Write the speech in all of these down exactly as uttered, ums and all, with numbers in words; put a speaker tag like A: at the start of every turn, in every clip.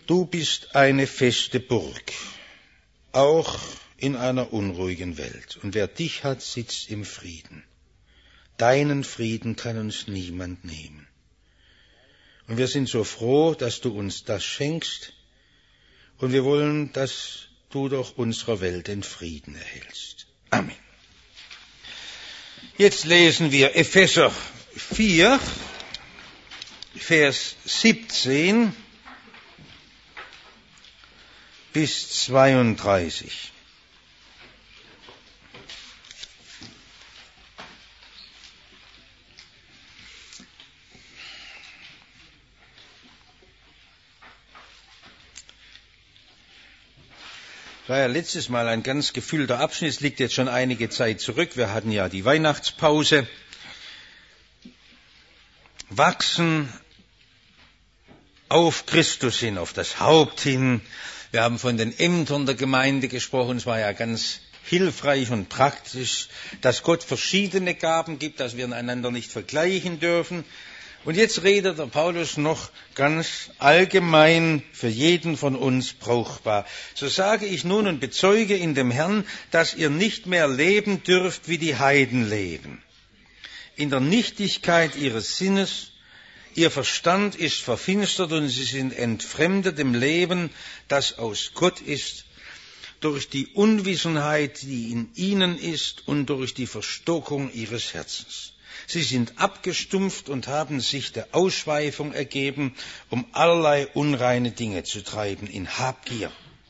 A: Du bist eine feste Burg, auch in einer unruhigen Welt. Und wer dich hat, sitzt im Frieden. Deinen Frieden kann uns niemand nehmen. Und wir sind so froh, dass du uns das schenkst. Und wir wollen, dass du durch unsere Welt den Frieden erhältst. Amen. Jetzt lesen wir Epheser vier, Vers siebzehn bis zweiunddreißig. Das war ja letztes Mal ein ganz gefüllter Abschnitt, es liegt jetzt schon einige Zeit zurück. Wir hatten ja die Weihnachtspause. Wachsen auf Christus hin, auf das Haupt hin. Wir haben von den Ämtern der Gemeinde gesprochen. Es war ja ganz hilfreich und praktisch, dass Gott verschiedene Gaben gibt, dass wir einander nicht vergleichen dürfen. Und jetzt redet der Paulus noch ganz allgemein für jeden von uns brauchbar. So sage ich nun und bezeuge in dem Herrn, dass ihr nicht mehr leben dürft, wie die Heiden leben. In der Nichtigkeit ihres Sinnes, ihr Verstand ist verfinstert und sie sind entfremdet dem Leben, das aus Gott ist, durch die Unwissenheit, die in ihnen ist und durch die Verstockung ihres Herzens. Sie sind abgestumpft und haben sich der Ausschweifung ergeben, um allerlei unreine Dinge zu treiben in Habgier.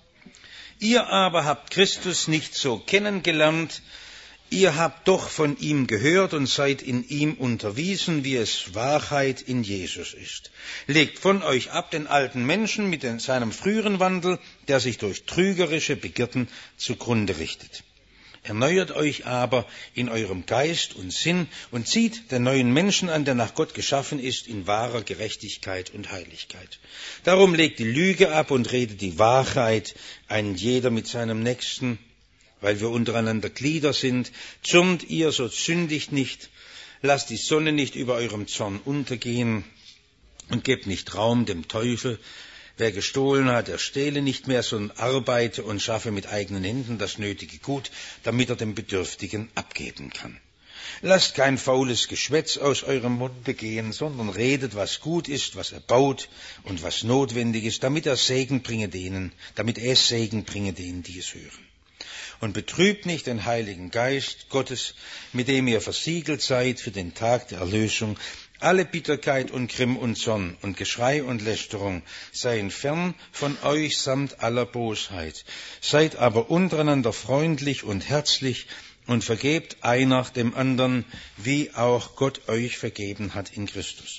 A: Ihr aber habt Christus nicht so kennengelernt, ihr habt doch von ihm gehört und seid in ihm unterwiesen, wie es Wahrheit in Jesus ist. Legt von euch ab den alten Menschen mit seinem früheren Wandel, der sich durch trügerische Begierden zugrunde richtet. Erneuert euch aber in eurem Geist und Sinn und zieht den neuen Menschen an, der nach Gott geschaffen ist, in wahrer Gerechtigkeit und Heiligkeit. Darum legt die Lüge ab und redet die Wahrheit, ein jeder mit seinem Nächsten, weil wir untereinander Glieder sind. Zürnt ihr, so sündigt nicht, lasst die Sonne nicht über eurem Zorn untergehen und gebt nicht Raum dem Teufel. Wer gestohlen hat, er stehle nicht mehr, sondern arbeite und schaffe mit eigenen Händen das nötige Gut, damit er dem Bedürftigen abgeben kann. Lasst kein faules Geschwätz aus eurem Munde gehen, sondern redet, was gut ist, was erbaut und was notwendig ist, damit er Segen bringe denen, damit es Segen bringe denen, die es hören. Und betrübt nicht den Heiligen Geist Gottes, mit dem ihr versiegelt seid für den Tag der Erlösung. Alle Bitterkeit und Grimm und Zorn und Geschrei und Lästerung seien fern von euch samt aller Bosheit. Seid aber untereinander freundlich und herzlich und vergebt einer dem anderen, wie auch Gott euch vergeben hat in Christus.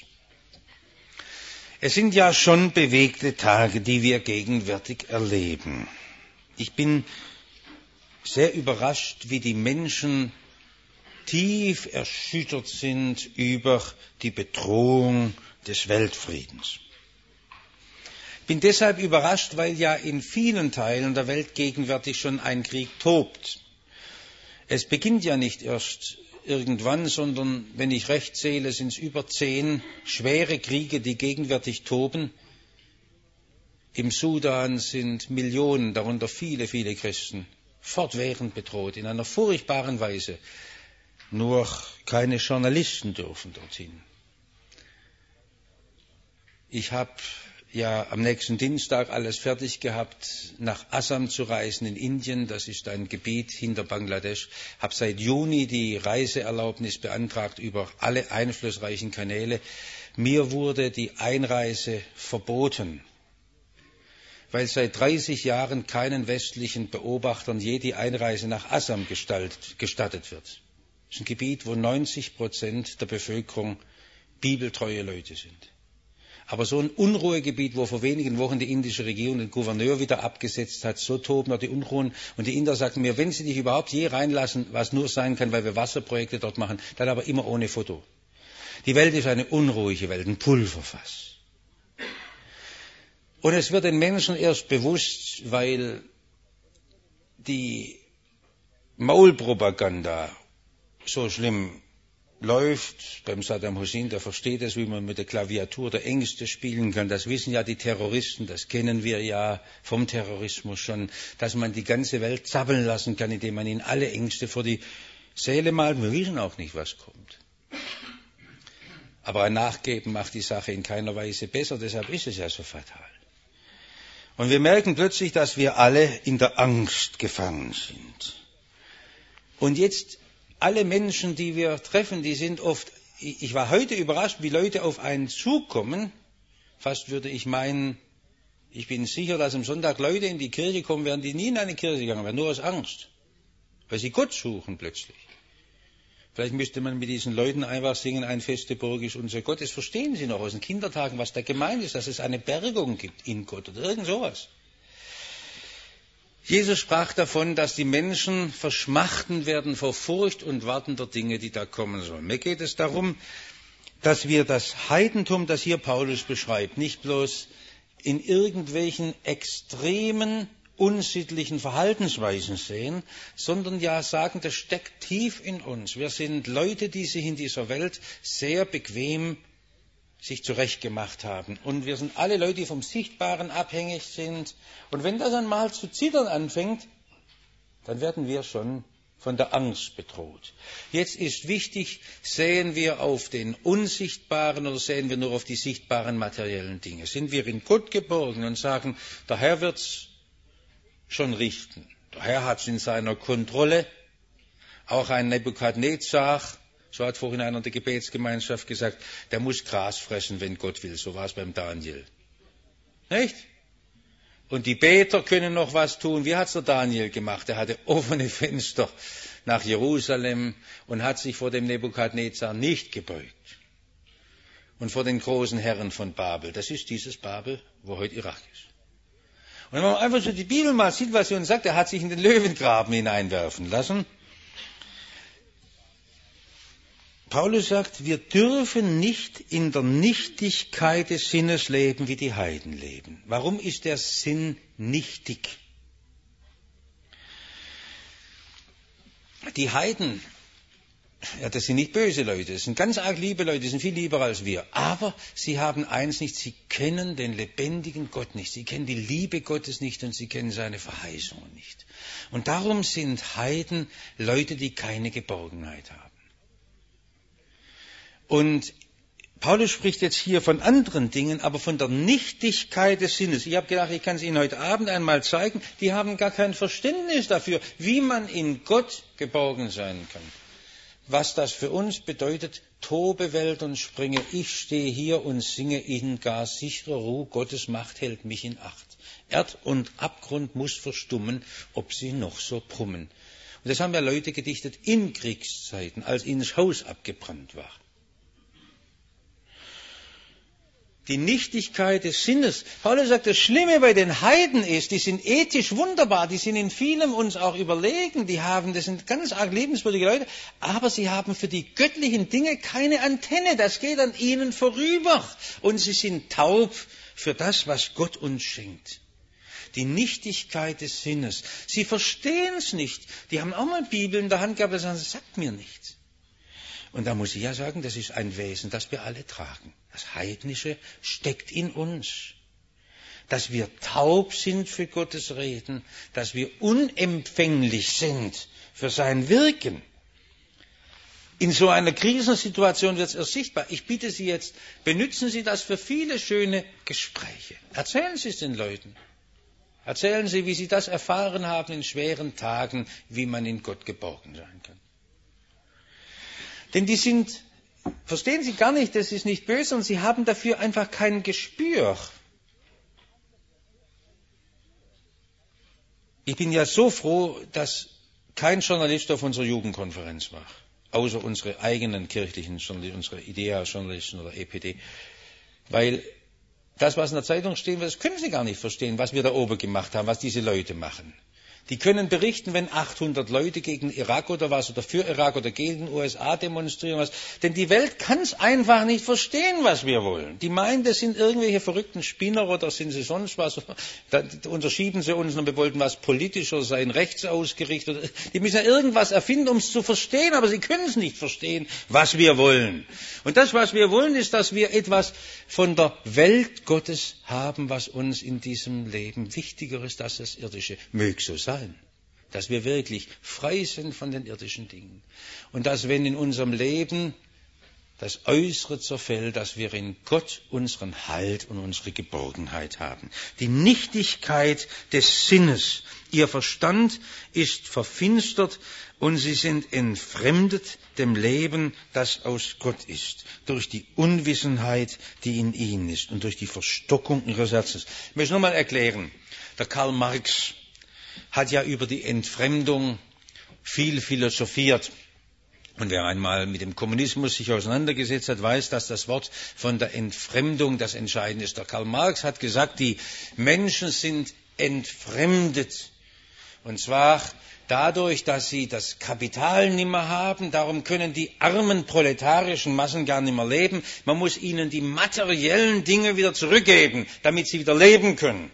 A: Es sind ja schon bewegte Tage, die wir gegenwärtig erleben. Ich bin sehr überrascht, wie die Menschen tief erschüttert sind über die Bedrohung des Weltfriedens. Ich bin deshalb überrascht, weil ja in vielen Teilen der Welt gegenwärtig schon ein Krieg tobt. Es beginnt ja nicht erst irgendwann, sondern, wenn ich recht zähle, sind es über zehn schwere Kriege, die gegenwärtig toben. Im Sudan sind Millionen, darunter viele, viele Christen, fortwährend bedroht, in einer furchtbaren Weise. Nur keine Journalisten dürfen dorthin. Ich habe ja am nächsten Dienstag alles fertig gehabt, nach Assam zu reisen in Indien. Das ist ein Gebiet hinter Bangladesch. Habe seit Juni die Reiseerlaubnis beantragt über alle einflussreichen Kanäle. Mir wurde die Einreise verboten, weil seit dreißig Jahren keinen westlichen Beobachtern je die Einreise nach Assam gestattet wird. Das ist ein Gebiet, wo neunzig Prozent der Bevölkerung bibeltreue Leute sind. Aber so ein Unruhegebiet, wo vor wenigen Wochen die indische Regierung den Gouverneur wieder abgesetzt hat, so toben da die Unruhen. Und die Inder sagten mir, wenn sie dich überhaupt je reinlassen, was nur sein kann, weil wir Wasserprojekte dort machen, dann aber immer ohne Foto. Die Welt ist eine unruhige Welt, ein Pulverfass. Und es wird den Menschen erst bewusst, weil die Maulpropaganda so schlimm läuft beim Saddam Hussein, der versteht es, wie man mit der Klaviatur der Ängste spielen kann. Das wissen ja die Terroristen, das kennen wir ja vom Terrorismus schon, dass man die ganze Welt zappeln lassen kann, indem man ihnen alle Ängste vor die Seele malt. Wir wissen auch nicht, was kommt. Aber ein Nachgeben macht die Sache in keiner Weise besser, deshalb ist es ja so fatal. Und wir merken plötzlich, dass wir alle in der Angst gefangen sind. Und jetzt alle Menschen, die wir treffen, die sind oft, ich war heute überrascht, wie Leute auf einen zukommen. Fast würde ich meinen, ich bin sicher, dass am Sonntag Leute in die Kirche kommen werden, die nie in eine Kirche gegangen wären, nur aus Angst. Weil sie Gott suchen plötzlich. Vielleicht müsste man mit diesen Leuten einfach singen, ein feste Burg ist unser Gott. Das verstehen sie noch aus den Kindertagen, was da gemeint ist, dass es eine Bergung gibt in Gott oder irgend sowas. Jesus sprach davon, dass die Menschen verschmachten werden vor Furcht und Warten der Dinge, die da kommen sollen. Mir geht es darum, dass wir das Heidentum, das hier Paulus beschreibt, nicht bloß in irgendwelchen extremen, unsittlichen Verhaltensweisen sehen, sondern ja sagen, das steckt tief in uns. Wir sind Leute, die sich in dieser Welt sehr bequem sich zurechtgemacht haben. Und wir sind alle Leute, die vom Sichtbaren abhängig sind. Und wenn das einmal zu zittern anfängt, dann werden wir schon von der Angst bedroht. Jetzt ist wichtig, sehen wir auf den Unsichtbaren oder sehen wir nur auf die sichtbaren materiellen Dinge? Sind wir in Gott geborgen und sagen, der Herr wird's schon richten. Der Herr hat es in seiner Kontrolle. Auch ein Nebukadnezar, so hat vorhin einer der Gebetsgemeinschaft gesagt, der muss Gras fressen, wenn Gott will. So war es beim Daniel. Nicht? Und die Beter können noch was tun. Wie hat es der Daniel gemacht? Er hatte offene Fenster nach Jerusalem und hat sich vor dem Nebukadnezar nicht gebeugt. Und vor den großen Herren von Babel. Das ist dieses Babel, wo heute Irak ist. Und wenn man einfach so die Bibel mal sieht, was sie uns sagt, er hat sich in den Löwengraben hineinwerfen lassen. Paulus sagt, wir dürfen nicht in der Nichtigkeit des Sinnes leben, wie die Heiden leben. Warum ist der Sinn nichtig? Die Heiden, ja, das sind nicht böse Leute, das sind ganz arg liebe Leute, die sind viel lieber als wir. Aber sie haben eins nicht, sie kennen den lebendigen Gott nicht. Sie kennen die Liebe Gottes nicht und sie kennen seine Verheißungen nicht. Und darum sind Heiden Leute, die keine Geborgenheit haben. Und Paulus spricht jetzt hier von anderen Dingen, aber von der Nichtigkeit des Sinnes. Ich habe gedacht, ich kann es Ihnen heute Abend einmal zeigen. Die haben gar kein Verständnis dafür, wie man in Gott geborgen sein kann. Was das für uns bedeutet, tobe Welt und springe, ich stehe hier und singe in gar sicherer Ruhe, Gottes Macht hält mich in Acht. Erd und Abgrund muss verstummen, ob sie noch so brummen. Und das haben ja Leute gedichtet in Kriegszeiten, als ihnen das Haus abgebrannt war. Die Nichtigkeit des Sinnes. Paulus sagt, das Schlimme bei den Heiden ist, die sind ethisch wunderbar, die sind in vielem uns auch überlegen, die haben, das sind ganz arg liebenswürdige Leute, aber sie haben für die göttlichen Dinge keine Antenne, das geht an ihnen vorüber. Und sie sind taub für das, was Gott uns schenkt. Die Nichtigkeit des Sinnes. Sie verstehen es nicht. Die haben auch mal Bibel in der Hand gehabt, das sagt mir nichts. Und da muss ich ja sagen, das ist ein Wesen, das wir alle tragen. Das Heidnische steckt in uns. Dass wir taub sind für Gottes Reden, dass wir unempfänglich sind für sein Wirken. In so einer Krisensituation wird es erst sichtbar. Ich bitte Sie jetzt, benutzen Sie das für viele schöne Gespräche. Erzählen Sie es den Leuten. Erzählen Sie, wie Sie das erfahren haben in schweren Tagen, wie man in Gott geborgen sein kann. Denn die sind, verstehen Sie gar nicht, das ist nicht böse, und sie haben dafür einfach kein Gespür. Ich bin ja so froh, dass kein Journalist auf unserer Jugendkonferenz war, außer unsere eigenen kirchlichen Journalisten, unsere Idea-Journalisten oder E P D, weil das, was in der Zeitung stehen wird, das können Sie gar nicht verstehen, was wir da oben gemacht haben, was diese Leute machen. Die können berichten, wenn achthundert Leute gegen Irak oder was oder für Irak oder gegen den U S A demonstrieren was. Denn die Welt kann es einfach nicht verstehen, was wir wollen. Die meinen, das sind irgendwelche verrückten Spinner oder sind sie sonst was. Da unterschieben sie uns und wir wollten was politischer sein, rechts ausgerichtet. Die müssen ja irgendwas erfinden, um es zu verstehen, aber sie können es nicht verstehen, was wir wollen. Und das, was wir wollen, ist, dass wir etwas von der Welt Gottes haben, was uns in diesem Leben wichtiger ist als das Irdische. Möge so sein. Dass wir wirklich frei sind von den irdischen Dingen. Und dass, wenn in unserem Leben das Äußere zerfällt, dass wir in Gott unseren Halt und unsere Geborgenheit haben. Die Nichtigkeit des Sinnes, ihr Verstand ist verfinstert und sie sind entfremdet dem Leben, das aus Gott ist, durch die Unwissenheit, die in ihnen ist und durch die Verstockung ihres Herzens. Ich möchte nochmal erklären, der Karl Marx hat ja über die Entfremdung viel philosophiert. Und wer einmal mit dem Kommunismus sich auseinandergesetzt hat, weiß, dass das Wort von der Entfremdung das Entscheidende ist. Der Karl Marx hat gesagt, die Menschen sind entfremdet. Und zwar dadurch, dass sie das Kapital nicht mehr haben. Darum können die armen proletarischen Massen gar nicht mehr leben. Man muss ihnen die materiellen Dinge wieder zurückgeben, damit sie wieder leben können.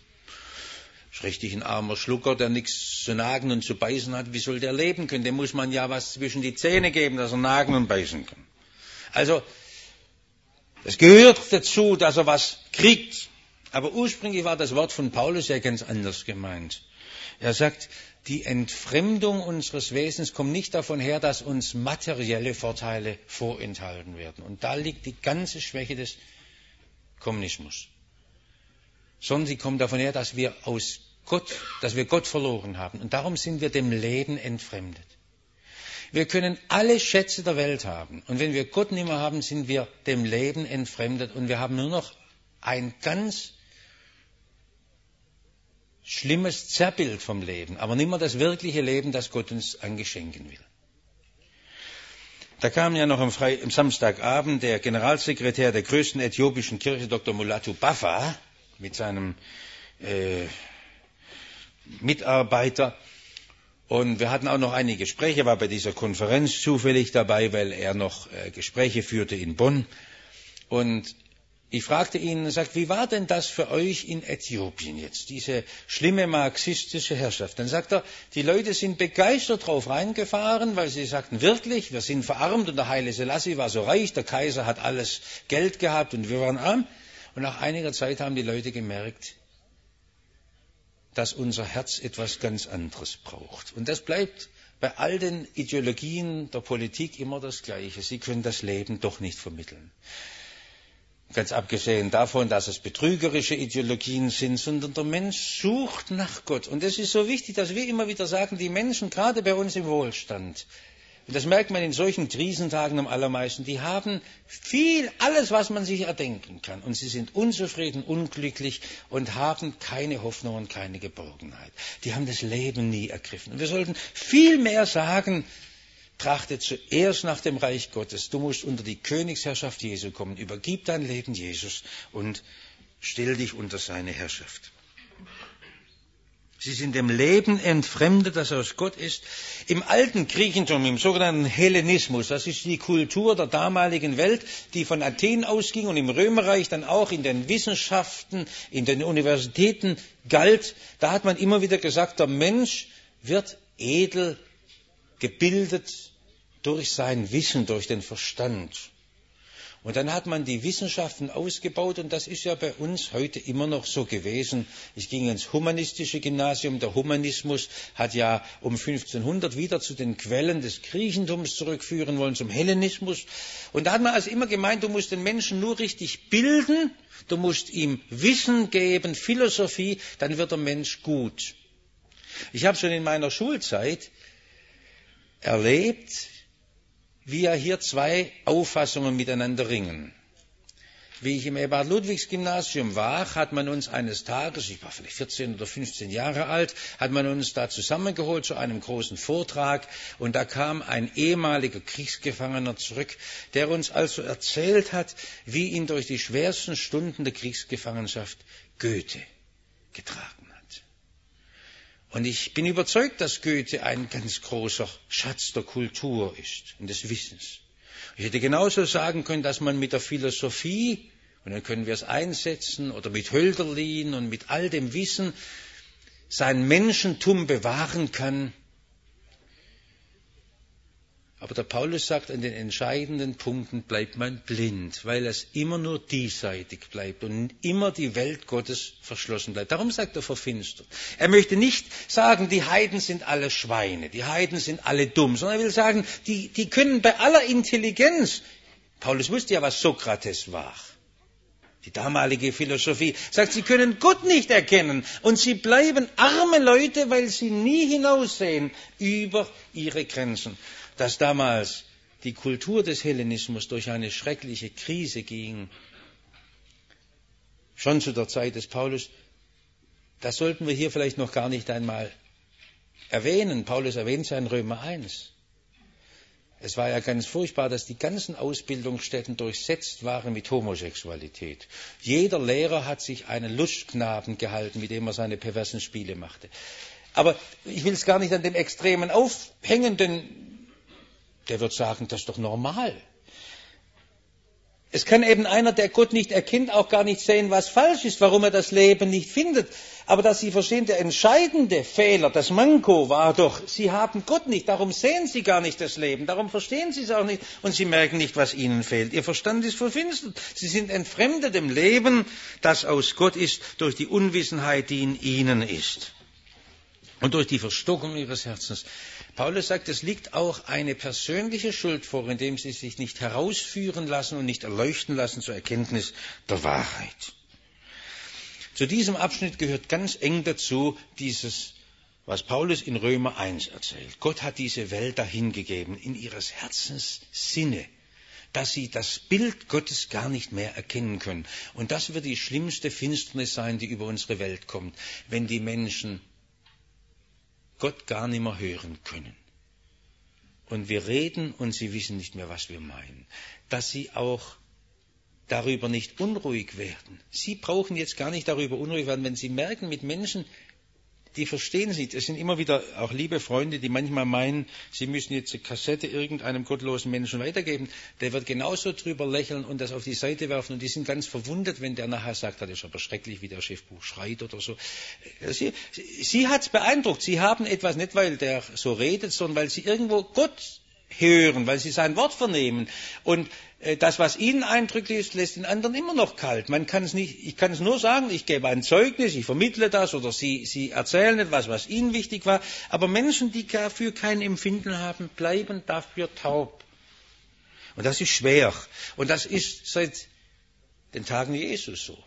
A: Richtig ein armer Schlucker, der nichts zu nagen und zu beißen hat, wie soll der leben können? Dem muss man ja was zwischen die Zähne geben, dass er nagen und beißen kann. Also, es gehört dazu, dass er was kriegt. Aber ursprünglich war das Wort von Paulus ja ganz anders gemeint. Er sagt, die Entfremdung unseres Wesens kommt nicht davon her, dass uns materielle Vorteile vorenthalten werden. Und da liegt die ganze Schwäche des Kommunismus. Sondern sie kommt davon her, dass wir aus Gott, dass wir Gott verloren haben. Und darum sind wir dem Leben entfremdet. Wir können alle Schätze der Welt haben. Und wenn wir Gott nicht mehr haben, sind wir dem Leben entfremdet. Und wir haben nur noch ein ganz schlimmes Zerrbild vom Leben. Aber nicht mehr das wirkliche Leben, das Gott uns angeschenken will. Da kam ja noch am, Fre- am Samstagabend der Generalsekretär der größten äthiopischen Kirche, Doktor Mulatu Baffa, mit seinem äh, Mitarbeiter. Und wir hatten auch noch einige Gespräche, er war bei dieser Konferenz zufällig dabei, weil er noch äh, Gespräche führte in Bonn. Und ich fragte ihn, er sagt, wie war denn das für euch in Äthiopien jetzt, diese schlimme marxistische Herrschaft? Dann sagt er, die Leute sind begeistert drauf reingefahren, weil sie sagten, wirklich, wir sind verarmt und der Haile Selassie war so reich, der Kaiser hat alles Geld gehabt und wir waren arm. Und nach einiger Zeit haben die Leute gemerkt, dass unser Herz etwas ganz anderes braucht. Und das bleibt bei all den Ideologien der Politik immer das Gleiche. Sie können das Leben doch nicht vermitteln. Ganz abgesehen davon, dass es betrügerische Ideologien sind, sondern der Mensch sucht nach Gott. Und es ist so wichtig, dass wir immer wieder sagen, die Menschen, gerade bei uns im Wohlstand, und das merkt man in solchen Krisentagen am allermeisten, die haben viel, alles, was man sich erdenken kann. Und sie sind unzufrieden, unglücklich und haben keine Hoffnung und keine Geborgenheit. Die haben das Leben nie ergriffen. Und wir sollten viel mehr sagen, trachte zuerst nach dem Reich Gottes. Du musst unter die Königsherrschaft Jesu kommen. Übergib dein Leben Jesus und stell dich unter seine Herrschaft. Sie sind dem Leben entfremdet, das aus Gott ist. Im alten Griechentum, im sogenannten Hellenismus, das ist die Kultur der damaligen Welt, die von Athen ausging und im Römerreich dann auch in den Wissenschaften, in den Universitäten galt. Da hat man immer wieder gesagt, der Mensch wird edel gebildet durch sein Wissen, durch den Verstand. Und dann hat man die Wissenschaften ausgebaut und das ist ja bei uns heute immer noch so gewesen. Ich ging ins humanistische Gymnasium. Der Humanismus hat ja um fünfzehnhundert wieder zu den Quellen des Griechentums zurückführen wollen, zum Hellenismus. Und da hat man also immer gemeint, du musst den Menschen nur richtig bilden, du musst ihm Wissen geben, Philosophie, dann wird der Mensch gut. Ich habe schon in meiner Schulzeit erlebt, wie ja hier zwei Auffassungen miteinander ringen. Wie ich im Eberhard-Ludwigs-Gymnasium war, hat man uns eines Tages, ich war vielleicht vierzehn oder fünfzehn Jahre alt, hat man uns da zusammengeholt zu einem großen Vortrag und da kam ein ehemaliger Kriegsgefangener zurück, der uns also erzählt hat, wie ihn durch die schwersten Stunden der Kriegsgefangenschaft Goethe getragen hat. Und ich bin überzeugt, dass Goethe ein ganz großer Schatz der Kultur ist und des Wissens. Ich hätte genauso sagen können, dass man mit der Philosophie, und dann können wir es einsetzen, oder mit Hölderlin und mit all dem Wissen sein Menschentum bewahren kann. Aber der Paulus sagt, an den entscheidenden Punkten bleibt man blind, weil es immer nur diesseitig bleibt und immer die Welt Gottes verschlossen bleibt. Darum sagt er verfinstert. Er möchte nicht sagen, die Heiden sind alle Schweine, die Heiden sind alle dumm, sondern er will sagen, die, die können bei aller Intelligenz, Paulus wusste ja, was Sokrates war, die damalige Philosophie, sagt, sie können Gott nicht erkennen und sie bleiben arme Leute, weil sie nie hinaussehen über ihre Grenzen. Dass damals die Kultur des Hellenismus durch eine schreckliche Krise ging, schon zu der Zeit des Paulus, das sollten wir hier vielleicht noch gar nicht einmal erwähnen. Paulus erwähnt es ja in Römer eins. Es war ja ganz furchtbar, dass die ganzen Ausbildungsstätten durchsetzt waren mit Homosexualität. Jeder Lehrer hat sich einen Lustknaben gehalten, mit dem er seine perversen Spiele machte. Aber ich will es gar nicht an dem Extremen aufhängen, denn der wird sagen, das ist doch normal. Es kann eben einer, der Gott nicht erkennt, auch gar nicht sehen, was falsch ist, warum er das Leben nicht findet. Aber dass Sie verstehen, der entscheidende Fehler, das Manko war doch, Sie haben Gott nicht, darum sehen Sie gar nicht das Leben, darum verstehen Sie es auch nicht und Sie merken nicht, was Ihnen fehlt. Ihr Verstand ist verfinstert. Sie sind entfremdet dem Leben, das aus Gott ist, durch die Unwissenheit, die in Ihnen ist. Und durch die Verstockung Ihres Herzens. Paulus sagt, es liegt auch eine persönliche Schuld vor, indem Sie sich nicht herausführen lassen und nicht erleuchten lassen zur Erkenntnis der Wahrheit. Zu diesem Abschnitt gehört ganz eng dazu dieses, was Paulus in Römer eins erzählt. Gott hat diese Welt dahingegeben, in ihres Herzens Sinne, dass sie das Bild Gottes gar nicht mehr erkennen können. Und das wird die schlimmste Finsternis sein, die über unsere Welt kommt, wenn die Menschen Gott gar nicht mehr hören können. Und wir reden und sie wissen nicht mehr, was wir meinen. Dass sie auch darüber nicht unruhig werden. Sie brauchen jetzt gar nicht darüber unruhig werden, wenn sie merken, mit Menschen, die verstehen es nicht. Es sind immer wieder auch liebe Freunde, die manchmal meinen, sie müssen jetzt eine Kassette irgendeinem gottlosen Menschen weitergeben. Der wird genauso drüber lächeln und das auf die Seite werfen. Und die sind ganz verwundert, wenn der nachher sagt, das ist aber schrecklich, wie der Chefbuch schreit oder so. Sie, sie hat es beeindruckt. Sie haben etwas, nicht weil der so redet, sondern weil sie irgendwo Gott hören, weil sie sein Wort vernehmen. Und das, was ihnen eindrücklich ist, lässt den anderen immer noch kalt. Man kann es nicht, ich kann es nur sagen, ich gebe ein Zeugnis, ich vermittle das oder sie, sie erzählen etwas, was ihnen wichtig war. Aber Menschen, die dafür kein Empfinden haben, bleiben dafür taub. Und das ist schwer. Und das ist seit den Tagen Jesus so.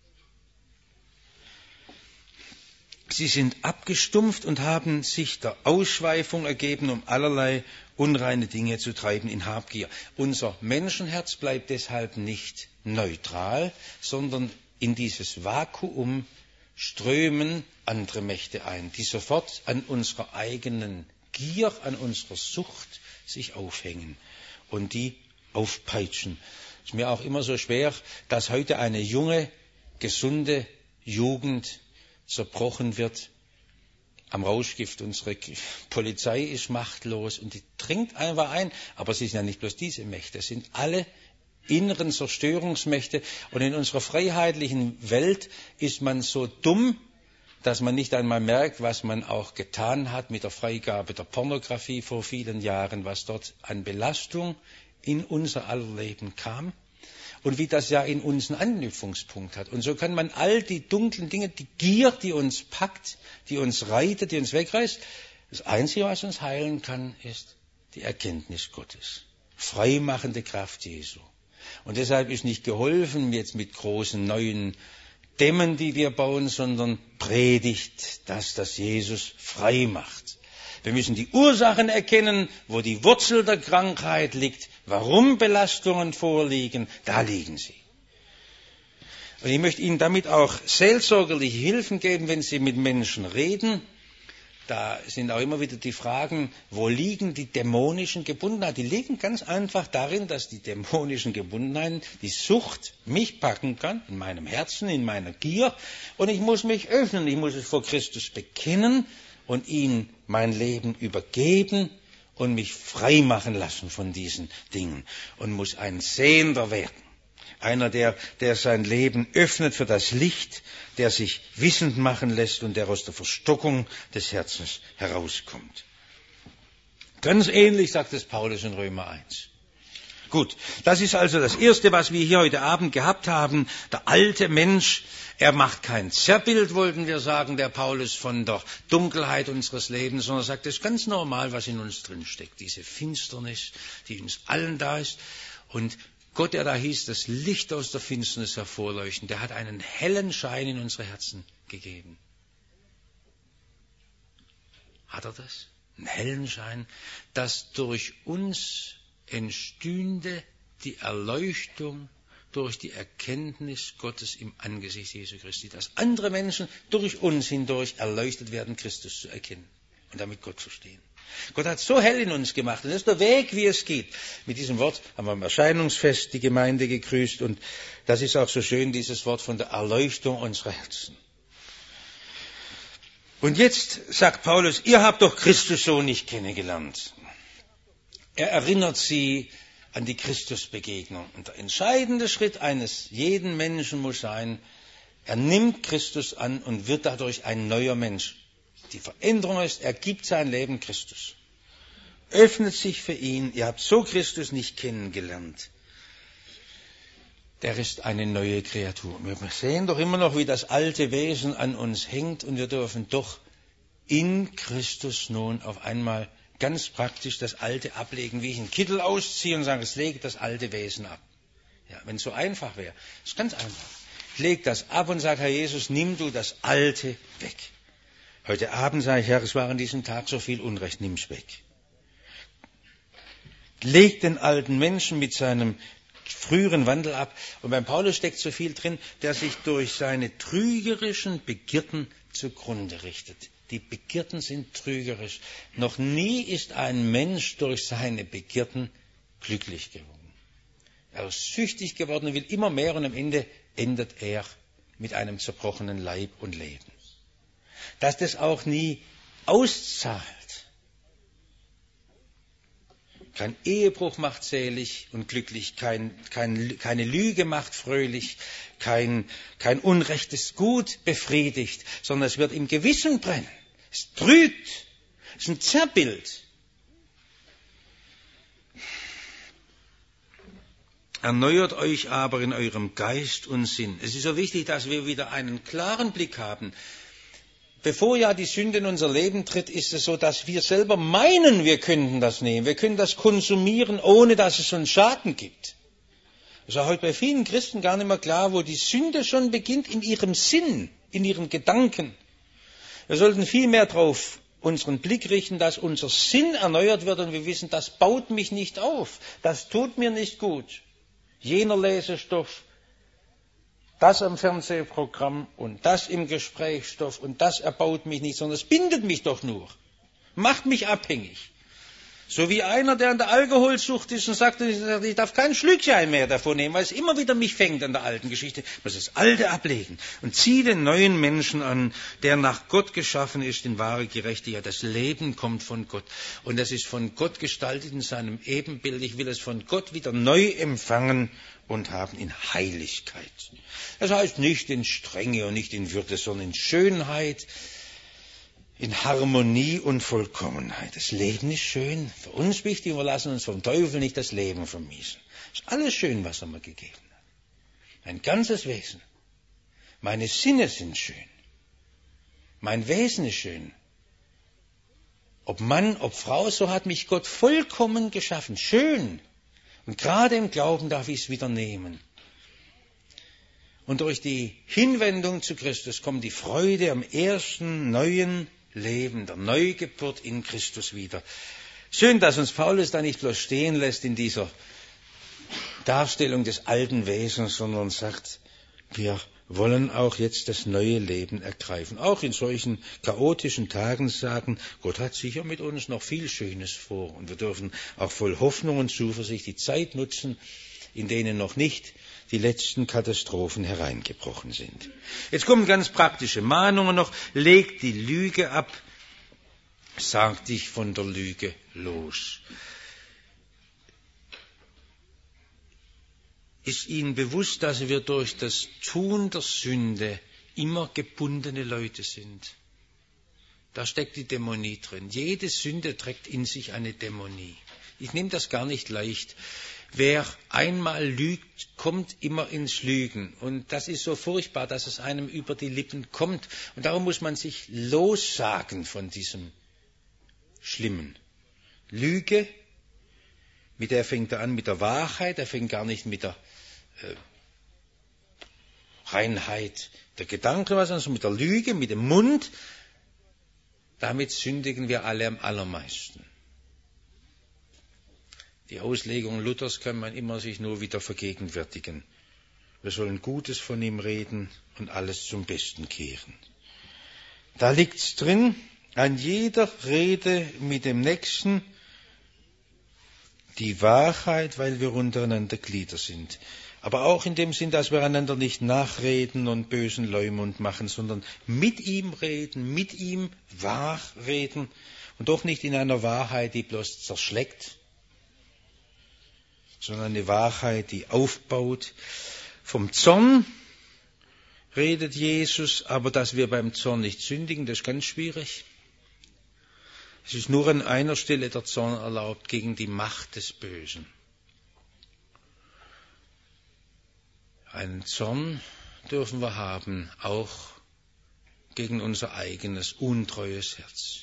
A: Sie sind abgestumpft und haben sich der Ausschweifung ergeben, um allerlei unreine Dinge zu treiben in Habgier. Unser Menschenherz bleibt deshalb nicht neutral, sondern in dieses Vakuum strömen andere Mächte ein, die sofort an unserer eigenen Gier, an unserer Sucht sich aufhängen und die aufpeitschen. Es ist mir auch immer so schwer, dass heute eine junge, gesunde Jugend zerbrochen wird am Rauschgift. Unsere Polizei ist machtlos und die dringt einfach ein. Aber es sind ja nicht bloß diese Mächte, es sind alle inneren Zerstörungsmächte. Und in unserer freiheitlichen Welt ist man so dumm, dass man nicht einmal merkt, was man auch getan hat mit der Freigabe der Pornografie vor vielen Jahren, was dort an Belastung in unser aller Leben kam. Und wie das ja in uns einen Anknüpfungspunkt hat. Und so kann man all die dunklen Dinge, die Gier, die uns packt, die uns reitet, die uns wegreißt, das Einzige, was uns heilen kann, ist die Erkenntnis Gottes. Freimachende Kraft Jesu. Und deshalb ist nicht geholfen jetzt mit großen neuen Dämmen, die wir bauen, sondern predigt, dass das Jesus frei macht. Wir müssen die Ursachen erkennen, wo die Wurzel der Krankheit liegt, warum Belastungen vorliegen, da liegen sie. Und ich möchte Ihnen damit auch seelsorgerliche Hilfen geben, wenn Sie mit Menschen reden. Da sind auch immer wieder die Fragen, wo liegen die dämonischen Gebundenheiten? Die liegen ganz einfach darin, dass die dämonischen Gebundenheiten, die Sucht mich packen kann, in meinem Herzen, in meiner Gier. Und ich muss mich öffnen, ich muss es vor Christus bekennen. und ihm mein Leben übergeben und mich frei machen lassen von diesen Dingen und muss ein Sehender werden. Einer, der, der sein Leben öffnet für das Licht, der sich wissend machen lässt und der aus der Verstockung des Herzens herauskommt. Ganz ähnlich sagt es Paulus in Römer eins. Gut, das ist also das Erste, was wir hier heute Abend gehabt haben. Der alte Mensch, er macht kein Zerrbild, wollten wir sagen, der Paulus, von der Dunkelheit unseres Lebens, sondern sagt, es ist ganz normal, was in uns drinsteckt. Diese Finsternis, die in uns allen da ist. Und Gott, der da hieß, das Licht aus der Finsternis hervorleuchten, der hat einen hellen Schein in unsere Herzen gegeben. Hat er das? Einen hellen Schein, dass durch uns entstünde die Erleuchtung durch die Erkenntnis Gottes im Angesicht Jesu Christi, dass andere Menschen durch uns hindurch erleuchtet werden, Christus zu erkennen und damit Gott zu stehen. Gott hat so hell in uns gemacht, und das ist der Weg, wie es geht. Mit diesem Wort haben wir am Erscheinungsfest die Gemeinde gegrüßt, und das ist auch so schön, dieses Wort von der Erleuchtung unserer Herzen. Und jetzt sagt Paulus, ihr habt doch Christus so nicht kennengelernt. Er erinnert sie an die Christusbegegnung. Und der entscheidende Schritt eines jeden Menschen muss sein, er nimmt Christus an und wird dadurch ein neuer Mensch. Die Veränderung ist, er gibt sein Leben Christus. Öffnet sich für ihn. Ihr habt so Christus nicht kennengelernt. Der ist eine neue Kreatur. Wir sehen doch immer noch, wie das alte Wesen an uns hängt, und wir dürfen doch in Christus nun auf einmal ganz praktisch das Alte ablegen, wie ich einen Kittel ausziehe und sage, es legt das alte Wesen ab. Ja, wenn es so einfach wäre. Es ist ganz einfach. Ich lege das ab und sage, Herr Jesus, nimm du das Alte weg. Heute Abend sage ich, Herr, es war an diesem Tag so viel Unrecht, nimm's weg. Leg den alten Menschen mit seinem früheren Wandel ab. Und beim Paulus steckt so viel drin, der sich durch seine trügerischen Begierden zugrunde richtet. Die Begierden sind trügerisch. Noch nie ist ein Mensch durch seine Begierden glücklich geworden. Er ist süchtig geworden und will immer mehr, und am Ende endet er mit einem zerbrochenen Leib und Leben. Dass das auch nie auszahlt. Kein Ehebruch macht selig und glücklich, kein, kein, keine Lüge macht fröhlich, kein, kein unrechtes Gut befriedigt, sondern es wird im Gewissen brennen. Es trügt. Es ist ein Zerrbild. Erneuert euch aber in eurem Geist und Sinn. Es ist so wichtig, dass wir wieder einen klaren Blick haben. Bevor ja die Sünde in unser Leben tritt, ist es so, dass wir selber meinen, wir könnten das nehmen. Wir können das konsumieren, ohne dass es uns Schaden gibt. Es ist ja heute bei vielen Christen gar nicht mehr klar, wo die Sünde schon beginnt, in ihrem Sinn, in ihren Gedanken. Wir sollten viel mehr darauf unseren Blick richten, dass unser Sinn erneuert wird und wir wissen, das baut mich nicht auf, das tut mir nicht gut. Jener Lesestoff, das am Fernsehprogramm und das im Gesprächsstoff und das erbaut mich nicht, sondern es bindet mich doch nur, macht mich abhängig. So wie einer, der an der Alkoholsucht ist und sagt, ich darf kein Schlückchen mehr davon nehmen, weil es immer wieder mich fängt an der alten Geschichte. Ich muss das Alte ablegen und ziehe den neuen Menschen an, der nach Gott geschaffen ist, in wahre Gerechtigkeit. Das Leben kommt von Gott und das ist von Gott gestaltet in seinem Ebenbild. Ich will es von Gott wieder neu empfangen und haben in Heiligkeit. Das heißt nicht in Strenge und nicht in Würde, sondern in Schönheit, in Harmonie und Vollkommenheit. Das Leben ist schön. Für uns wichtig, wir lassen uns vom Teufel nicht das Leben vermiesen. Es ist alles schön, was er mir gegeben hat. Mein ganzes Wesen. Meine Sinne sind schön. Mein Wesen ist schön. Ob Mann, ob Frau, so hat mich Gott vollkommen geschaffen. Schön. Und gerade im Glauben darf ich es wieder nehmen. Und durch die Hinwendung zu Christus kommt die Freude am ersten neuen Leben, der Neugeburt in Christus wieder. Schön, dass uns Paulus da nicht bloß stehen lässt in dieser Darstellung des alten Wesens, sondern sagt, wir wollen auch jetzt das neue Leben ergreifen. Auch in solchen chaotischen Tagen sagen, Gott hat sicher mit uns noch viel Schönes vor. Und wir dürfen auch voll Hoffnung und Zuversicht die Zeit nutzen, in denen noch nicht die letzten Katastrophen hereingebrochen sind. Jetzt kommen ganz praktische Mahnungen noch. Legt die Lüge ab sag dich von der Lüge los. Ist Ihnen bewusst, dass wir durch das Tun der Sünde immer gebundene Leute sind? Da steckt die Dämonie drin. Jede Sünde trägt in sich eine Dämonie. Ich nehme das gar nicht leicht. Wer einmal lügt, kommt immer ins Lügen. Und das ist so furchtbar, dass es einem über die Lippen kommt. Und darum muss man sich lossagen von diesem Schlimmen. Lüge, mit der fängt er an mit der Wahrheit, er fängt gar nicht mit der äh, Reinheit der Gedanken, sondern mit der Lüge, mit dem Mund. Damit sündigen wir alle am allermeisten. Die Auslegung Luthers kann man immer sich nur wieder vergegenwärtigen. Wir sollen Gutes von ihm reden und alles zum Besten kehren. Da liegt's drin, an jeder Rede mit dem Nächsten die Wahrheit, weil wir untereinander Glieder sind. Aber auch in dem Sinn, dass wir einander nicht nachreden und bösen Leumund machen, sondern mit ihm reden, mit ihm wahr reden und doch nicht in einer Wahrheit, die bloß zerschlägt, sondern eine Wahrheit, die aufbaut. Vom Zorn redet Jesus, aber dass wir beim Zorn nicht sündigen, das ist ganz schwierig. Es ist nur an einer Stelle der Zorn erlaubt, gegen die Macht des Bösen. Einen Zorn dürfen wir haben, auch gegen unser eigenes, untreues Herz.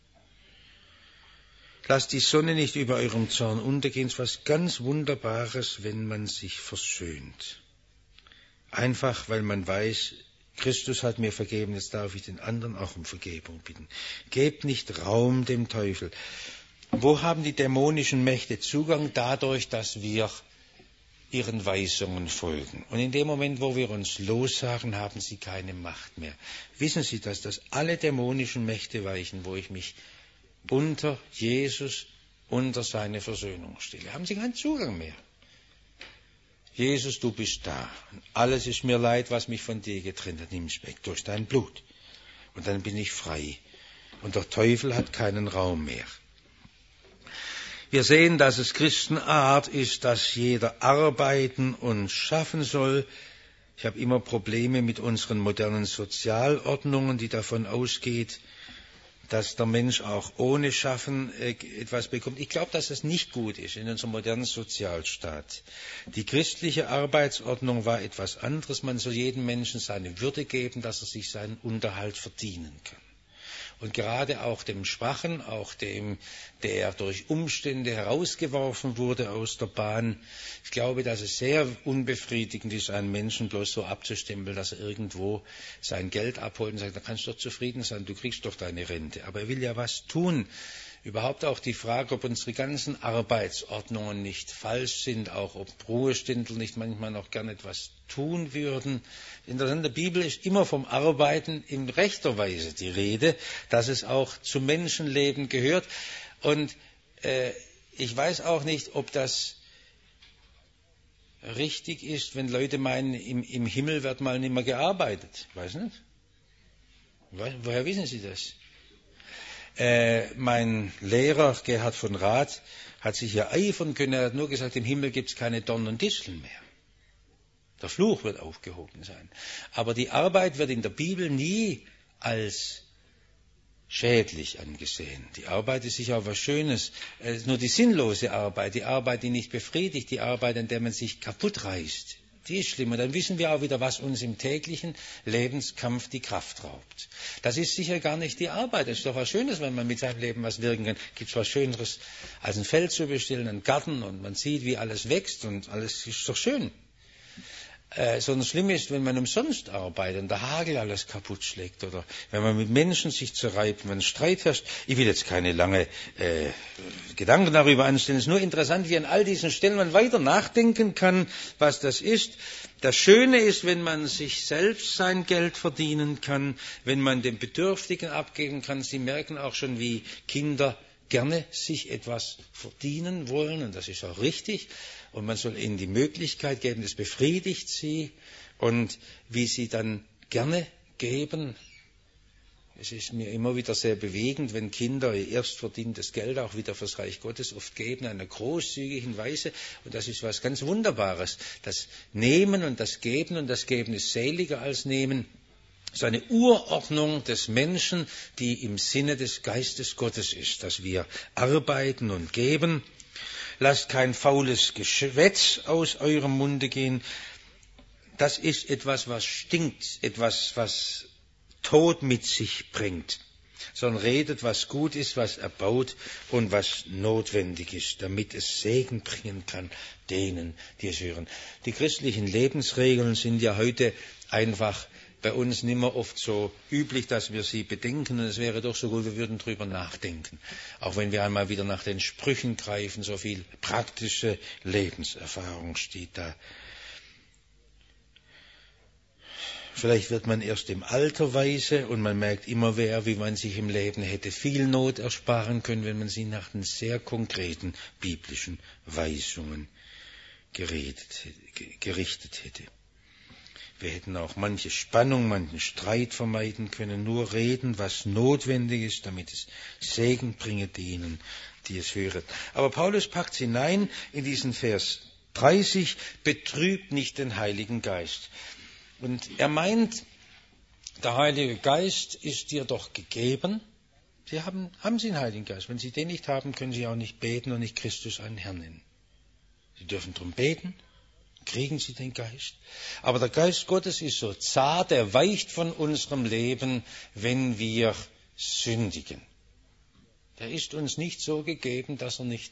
A: Lasst die Sonne nicht über eurem Zorn untergehen. Es ist was ganz Wunderbares, wenn man sich versöhnt. Einfach, weil man weiß, Christus hat mir vergeben, jetzt darf ich den anderen auch um Vergebung bitten. Gebt nicht Raum dem Teufel. Wo haben die dämonischen Mächte Zugang? Dadurch, dass wir ihren Weisungen folgen. Und in dem Moment, wo wir uns lossagen, haben sie keine Macht mehr. Wissen Sie, dass das alle dämonischen Mächte weichen, wo ich mich unter Jesus, unter seine Versöhnung stelle. Haben sie keinen Zugang mehr. Jesus, du bist da. Und alles ist mir leid, was mich von dir getrennt hat. Nimm es weg durch dein Blut. Und dann bin ich frei. Und der Teufel hat keinen Raum mehr. Wir sehen, dass es Christenart ist, dass jeder arbeiten und schaffen soll. Ich habe immer Probleme mit unseren modernen Sozialordnungen, die davon ausgeht, dass der Mensch auch ohne Schaffen etwas bekommt. Ich glaube, dass das nicht gut ist in unserem modernen Sozialstaat. Die christliche Arbeitsordnung war etwas anderes. Man soll jedem Menschen seine Würde geben, dass er sich seinen Unterhalt verdienen kann. Und gerade auch dem Schwachen, auch dem, der durch Umstände herausgeworfen wurde aus der Bahn, ich glaube, dass es sehr unbefriedigend ist, einen Menschen bloß so abzustempeln, dass er irgendwo sein Geld abholt und sagt, da kannst du doch zufrieden sein, du kriegst doch deine Rente. Aber er will ja was tun. Überhaupt auch die Frage, ob unsere ganzen Arbeitsordnungen nicht falsch sind, auch ob Ruheständler nicht manchmal noch gern etwas tun würden. Interessant, in der Bibel ist immer vom Arbeiten in rechter Weise die Rede, dass es auch zum Menschenleben gehört. Und äh, ich weiß auch nicht, ob das richtig ist, wenn Leute meinen, im, im Himmel wird mal nicht mehr gearbeitet. Weiß nicht? Woher wissen Sie das? Äh, mein Lehrer, Gerhard von Rath, hat sich ja eifern können. Er hat nur gesagt, im Himmel gibt es keine Dornen und Disteln mehr. Der Fluch wird aufgehoben sein. Aber die Arbeit wird in der Bibel nie als schädlich angesehen. Die Arbeit ist sicher auch was Schönes. Es ist nur die sinnlose Arbeit, die Arbeit, die nicht befriedigt, die Arbeit, an der man sich kaputt reißt. Die ist schlimm. Und dann wissen wir auch wieder, was uns im täglichen Lebenskampf die Kraft raubt. Das ist sicher gar nicht die Arbeit. Es ist doch was Schönes, wenn man mit seinem Leben was wirken kann. Gibt es was Schöneres, als ein Feld zu bestellen, einen Garten, und man sieht, wie alles wächst, und alles ist doch schön. Äh, sondern schlimm ist, wenn man umsonst arbeitet und der Hagel alles kaputt schlägt, oder wenn man mit Menschen sich zerreibt, wenn Streit herrscht. Ich will jetzt keine lange äh, Gedanken darüber anstellen. Es ist nur interessant, wie an all diesen Stellen man weiter nachdenken kann, was das ist. Das Schöne ist, wenn man sich selbst sein Geld verdienen kann, wenn man den Bedürftigen abgeben kann. Sie merken auch schon, wie Kinder gerne sich etwas verdienen wollen, und das ist auch richtig. Und man soll ihnen die Möglichkeit geben, das befriedigt sie, und wie sie dann gerne geben. Es ist mir immer wieder sehr bewegend, wenn Kinder ihr erst verdientes Geld auch wieder fürs Reich Gottes oft geben, in einer großzügigen Weise. Und das ist was ganz Wunderbares. Das Nehmen und das Geben, und das Geben ist seliger als Nehmen. Das ist eine Urordnung des Menschen, die im Sinne des Geistes Gottes ist, dass wir arbeiten und geben. Lasst kein faules Geschwätz aus eurem Munde gehen. Das ist etwas, was stinkt, etwas, was Tod mit sich bringt, sondern redet, was gut ist, was erbaut und was notwendig ist, damit es Segen bringen kann denen, die es hören. Die christlichen Lebensregeln sind ja heute einfach bei uns nicht mehr oft so üblich, dass wir sie bedenken, und es wäre doch so gut, wir würden drüber nachdenken. Auch wenn wir einmal wieder nach den Sprüchen greifen, so viel praktische Lebenserfahrung steht da. Vielleicht wird man erst im Alter weise und man merkt immer mehr, wie man sich im Leben hätte viel Not ersparen können, wenn man sie nach den sehr konkreten biblischen Weisungen geredet, gerichtet hätte. Wir hätten auch manche Spannung, manchen Streit vermeiden können, nur reden, was notwendig ist, damit es Segen bringe denen, die es hören. Aber Paulus packt es hinein in diesen Vers dreißig, betrübt nicht den Heiligen Geist. Und er meint, der Heilige Geist ist dir doch gegeben. Sie haben, haben Sie den Heiligen Geist. Wenn Sie den nicht haben, können Sie auch nicht beten und nicht Christus einen Herrn nennen. Sie dürfen darum beten, kriegen Sie den Geist. Aber der Geist Gottes ist so zart, er weicht von unserem Leben, wenn wir sündigen. Der ist uns nicht so gegeben, dass er nicht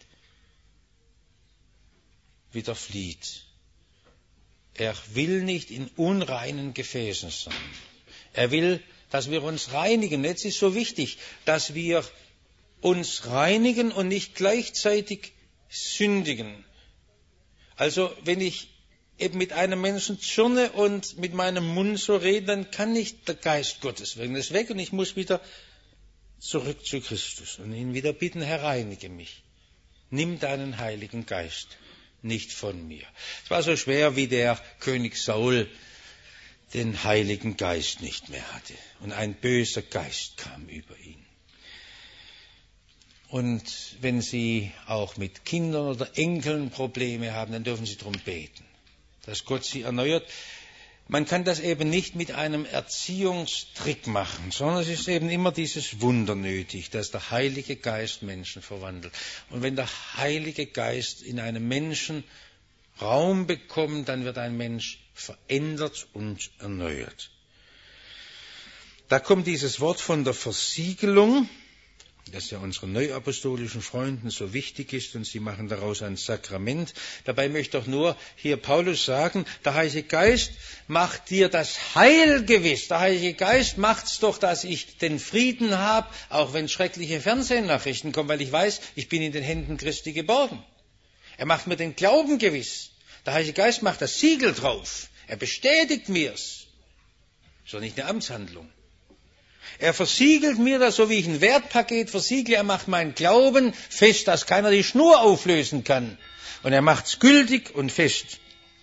A: wieder flieht. Er will nicht in unreinen Gefäßen sein. Er will, dass wir uns reinigen. Jetzt ist so wichtig, dass wir uns reinigen und nicht gleichzeitig sündigen. Also wenn ich eben mit einem Menschen zürne und mit meinem Mund so rede, dann kann nicht der Geist Gottes wirken. Das ist weg und ich muss wieder zurück zu Christus und ihn wieder bitten, Herr, reinige mich. Nimm deinen Heiligen Geist nicht von mir. Es war so schwer, wie der König Saul den Heiligen Geist nicht mehr hatte. Und ein böser Geist kam über ihn. Und wenn Sie auch mit Kindern oder Enkeln Probleme haben, dann dürfen Sie darum beten, dass Gott sie erneuert. Man kann das eben nicht mit einem Erziehungstrick machen, sondern es ist eben immer dieses Wunder nötig, dass der Heilige Geist Menschen verwandelt. Und wenn der Heilige Geist in einem Menschen Raum bekommt, dann wird ein Mensch verändert und erneuert. Da kommt dieses Wort von der Versiegelung, das ja unseren neuapostolischen Freunden so wichtig ist, und sie machen daraus ein Sakrament. Dabei möchte doch nur hier Paulus sagen, der Heilige Geist macht dir das Heil gewiss. Der Heilige Geist macht's doch, dass ich den Frieden habe, auch wenn schreckliche Fernsehnachrichten kommen, weil ich weiß, ich bin in den Händen Christi geborgen. Er macht mir den Glauben gewiss. Der Heilige Geist macht das Siegel drauf. Er bestätigt mir's. Ist doch nicht eine Amtshandlung. Er versiegelt mir das, so wie ich ein Wertpaket versiegle. Er macht meinen Glauben fest, dass keiner die Schnur auflösen kann. Und er macht es gültig und fest.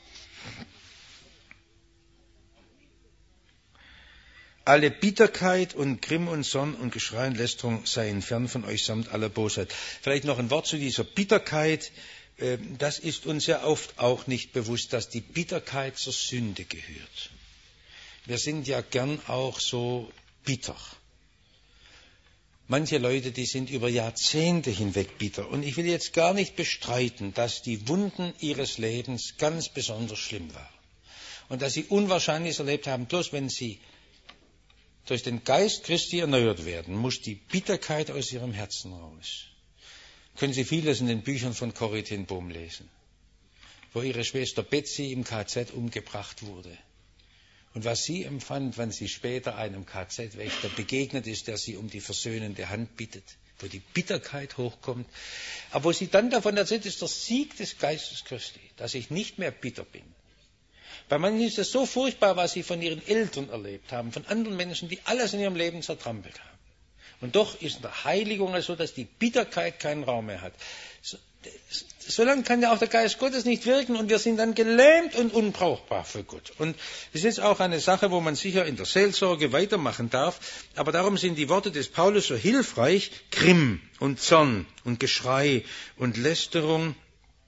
A: Alle Bitterkeit und Grimm und Zorn und Geschrei und Lästerung seien fern von euch samt aller Bosheit. Vielleicht noch ein Wort zu dieser Bitterkeit. Das ist uns ja oft auch nicht bewusst, dass die Bitterkeit zur Sünde gehört. Wir sind ja gern auch so bitter. Manche Leute, die sind über Jahrzehnte hinweg bitter. Und ich will jetzt gar nicht bestreiten, dass die Wunden ihres Lebens ganz besonders schlimm waren. Und dass sie Unwahrscheinliches erlebt haben. Bloß wenn sie durch den Geist Christi erneuert werden, muss die Bitterkeit aus ihrem Herzen raus. Können Sie vieles in den Büchern von Corrie ten Boom lesen, wo ihre Schwester Betsy im K Z umgebracht wurde. Und was sie empfand, wenn sie später einem K Z-Wächter begegnet ist, der sie um die versöhnende Hand bittet, wo die Bitterkeit hochkommt. Aber wo sie dann davon erzählt, ist der Sieg des Geistes Christi, dass ich nicht mehr bitter bin. Bei manchen ist es so furchtbar, was sie von ihren Eltern erlebt haben, von anderen Menschen, die alles in ihrem Leben zertrampelt haben. Und doch ist in der Heiligung so, dass die Bitterkeit keinen Raum mehr hat. solange kann ja auch der Geist Gottes nicht wirken und wir sind dann gelähmt und unbrauchbar für Gott. Und das ist auch eine Sache, wo man sicher in der Seelsorge weitermachen darf. Aber darum sind die Worte des Paulus so hilfreich. Grimm und Zorn und Geschrei und Lästerung.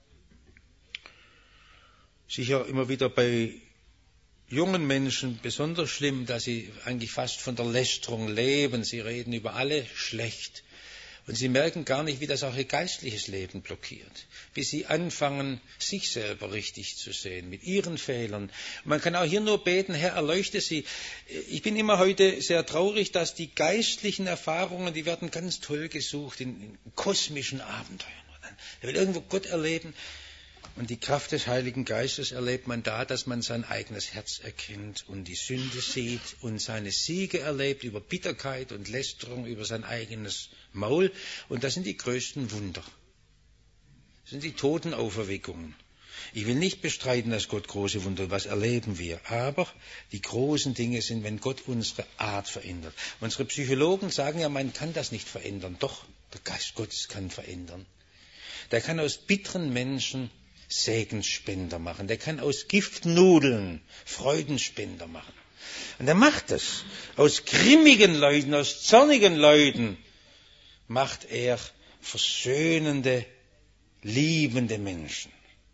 A: Sicher immer wieder bei jungen Menschen besonders schlimm, dass sie eigentlich fast von der Lästerung leben. Sie reden über alle schlecht. Und sie merken gar nicht, wie das auch ihr geistliches Leben blockiert. Bis sie anfangen, sich selber richtig zu sehen, mit ihren Fehlern. Und man kann auch hier nur beten, Herr, erleuchte sie. Ich bin immer heute sehr traurig, dass die geistlichen Erfahrungen, die werden ganz toll gesucht in, in kosmischen Abenteuern. Er will irgendwo Gott erleben. Und die Kraft des Heiligen Geistes erlebt man da, dass man sein eigenes Herz erkennt und die Sünde sieht und seine Siege erlebt über Bitterkeit und Lästerung, über sein eigenes Maul. Und das sind die größten Wunder. Das sind die Totenauferweckungen. Ich will nicht bestreiten, dass Gott große Wunder, was erleben wir. Aber die großen Dinge sind, wenn Gott unsere Art verändert. Unsere Psychologen sagen ja, man kann das nicht verändern. Doch, der Geist Gottes kann verändern. Der kann aus bitteren Menschen Segensspender machen. Der kann aus Giftnudeln Freudenspender machen. Und er macht es. Aus grimmigen Leuten, aus zornigen Leuten macht er versöhnende, liebende Menschen.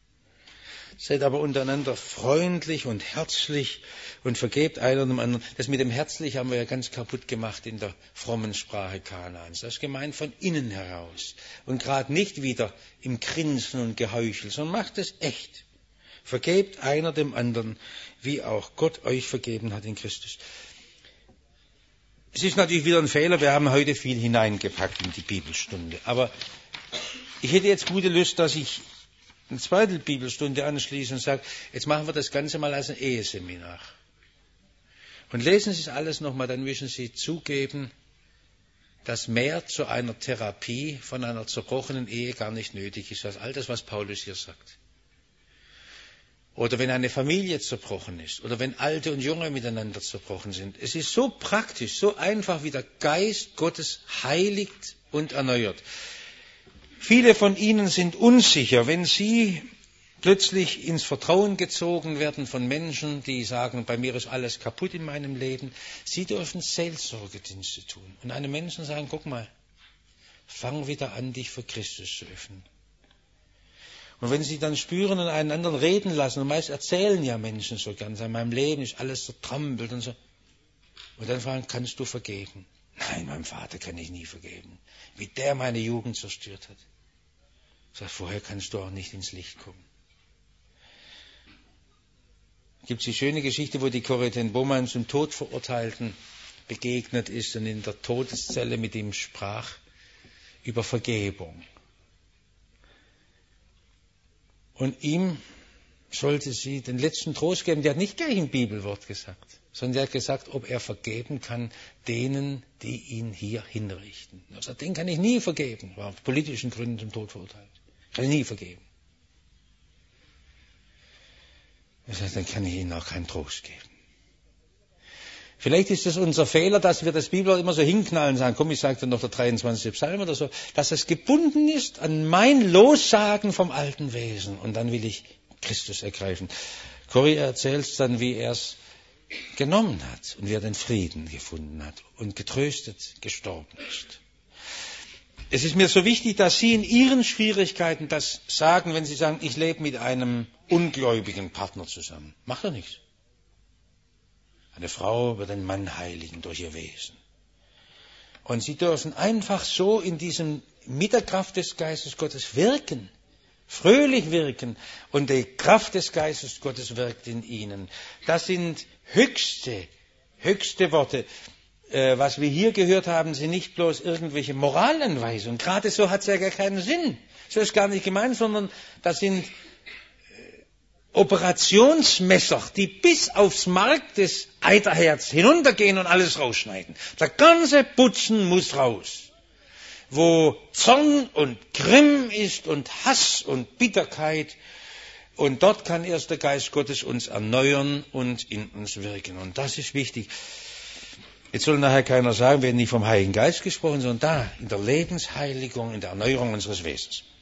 A: Seid aber untereinander freundlich und herzlich und vergebt einer dem anderen. Das mit dem herzlich haben wir ja ganz kaputt gemacht in der frommen Sprache Kanaans. Das ist gemeint von innen heraus und gerade nicht wieder im Grinsen und Geheuchel, sondern macht es echt. Vergebt einer dem anderen, wie auch Gott euch vergeben hat in Christus. Es ist natürlich wieder ein Fehler, wir haben heute viel hineingepackt in die Bibelstunde. Aber ich hätte jetzt gute Lust, dass ich eine zweite Bibelstunde anschließe und sage, jetzt machen wir das Ganze mal als ein Eheseminar. Und lesen Sie es alles nochmal, dann müssen Sie zugeben, dass mehr zu einer Therapie von einer zerbrochenen Ehe gar nicht nötig ist, als all das, was Paulus hier sagt. Oder wenn eine Familie zerbrochen ist, oder wenn Alte und Junge miteinander zerbrochen sind. Es ist so praktisch, so einfach, wie der Geist Gottes heiligt und erneuert. Viele von Ihnen sind unsicher, wenn Sie plötzlich ins Vertrauen gezogen werden von Menschen, die sagen, bei mir ist alles kaputt in meinem Leben. Sie dürfen Seelsorgedienste tun und einem Menschen sagen, guck mal, fang wieder an, dich für Christus zu öffnen. Und wenn Sie dann spüren und einen anderen reden lassen, und meist erzählen ja Menschen so ganz, in meinem Leben ist alles zertrampelt und so. Und dann fragen, kannst du vergeben? Nein, meinem Vater kann ich nie vergeben, wie der meine Jugend zerstört hat. Sagt, vorher kannst du auch nicht ins Licht kommen. Gibt es die schöne Geschichte, wo die Corrie ten Boom zum Tod verurteilten begegnet ist und in der Todeszelle mit ihm sprach über Vergebung. Und ihm sollte sie den letzten Trost geben. Der hat nicht gleich ein Bibelwort gesagt, sondern der hat gesagt, ob er vergeben kann denen, die ihn hier hinrichten. Er sagt, den kann ich nie vergeben. War aus politischen Gründen zum Tod verurteilt. Kann ich nie vergeben. Er sagt, dann kann ich ihnen auch keinen Trost geben. Vielleicht ist es unser Fehler, dass wir das Bibelwort immer so hinknallen und sagen, komm, ich sage dir noch der dreiundzwanzigste Psalm oder so, dass es gebunden ist an mein Lossagen vom alten Wesen. Und dann will ich Christus ergreifen. Corrie erzählt dann, wie er es genommen hat und wie er den Frieden gefunden hat und getröstet gestorben ist. Es ist mir so wichtig, dass Sie in Ihren Schwierigkeiten das sagen, wenn Sie sagen, ich lebe mit einem ungläubigen Partner zusammen. Macht er nichts. Eine Frau wird einen Mann heiligen durch ihr Wesen. Und Sie dürfen einfach so in diesem, mit der Kraft des Geistes Gottes wirken. Fröhlich wirken. Und die Kraft des Geistes Gottes wirkt in Ihnen. Das sind höchste, höchste Worte. Was wir hier gehört haben, sind nicht bloß irgendwelche Moralanweisungen. Gerade so hat es ja gar keinen Sinn. So ist gar nicht gemeint, sondern das sind Operationsmesser, die bis aufs Mark des Eiterherz hinuntergehen und alles rausschneiden. Der ganze Putzen muss raus. Wo Zorn und Grimm ist und Hass und Bitterkeit. Und dort kann erst der Geist Gottes uns erneuern und in uns wirken. Und das ist wichtig. Jetzt soll nachher keiner sagen, wir haben nicht vom Heiligen Geist gesprochen, sondern da, in der Lebensheiligung, in der Erneuerung unseres Wesens.